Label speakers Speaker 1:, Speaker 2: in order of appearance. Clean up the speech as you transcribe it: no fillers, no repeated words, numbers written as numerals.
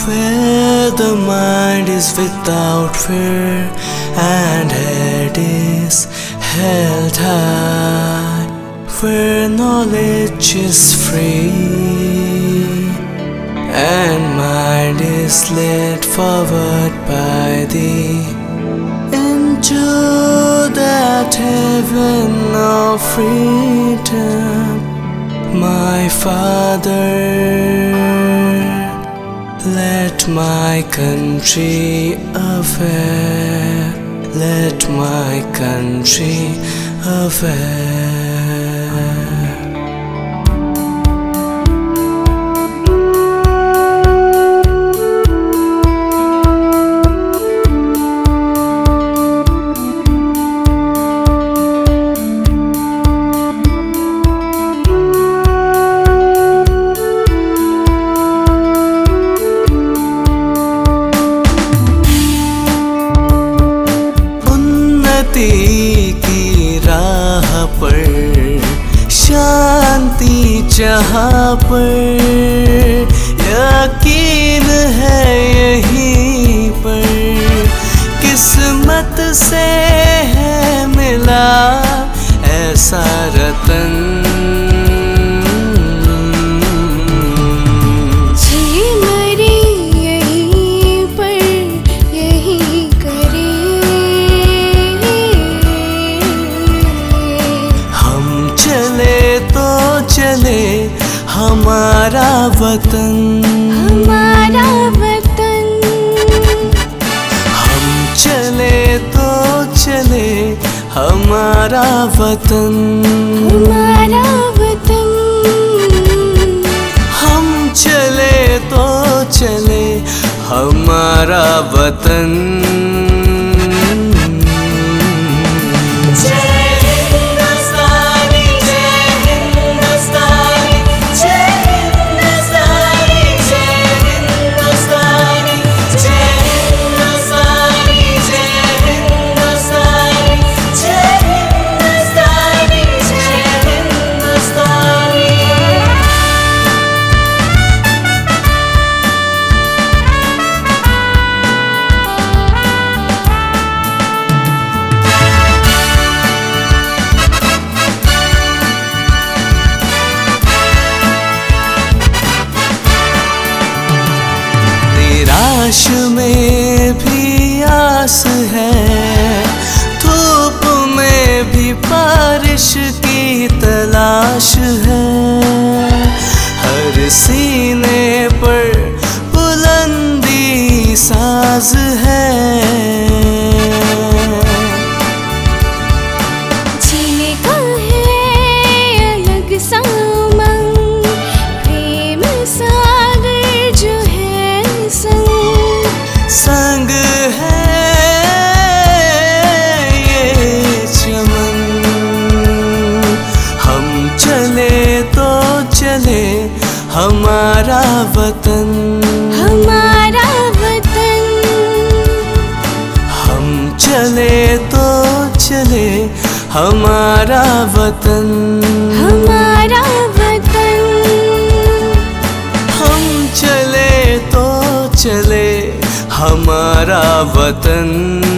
Speaker 1: where the mind is without fear and head is held high, where knowledge is free and mind is led forward by thee into that heaven of freedom, my Father. Let my country aware, let my country aware. की राह पर शांति जहाँ पर यकीन है यहीं पर किस्मत से है मिला ऐसा रतन। चले हमारा वतन,
Speaker 2: हमारा वतन।
Speaker 1: हम चले तो चले हमारा वतन,
Speaker 2: हमारा वतन।
Speaker 1: हम चले तो चले हमारा वतन। निराश में भी आस है, धूप में भी बारिश की तलाश है, हर सीने पर बुलंदी साज है।
Speaker 2: जीने का है अलग सा उमंग, प्रेम सागर जो है
Speaker 1: संग है ये चमन। हम चले तो चले हमारा वतन,
Speaker 2: हमारा वतन।
Speaker 1: हम चले तो चले हमारा वतन,
Speaker 2: हमारा वतन।
Speaker 1: हम चले तो चले हमारा वतन।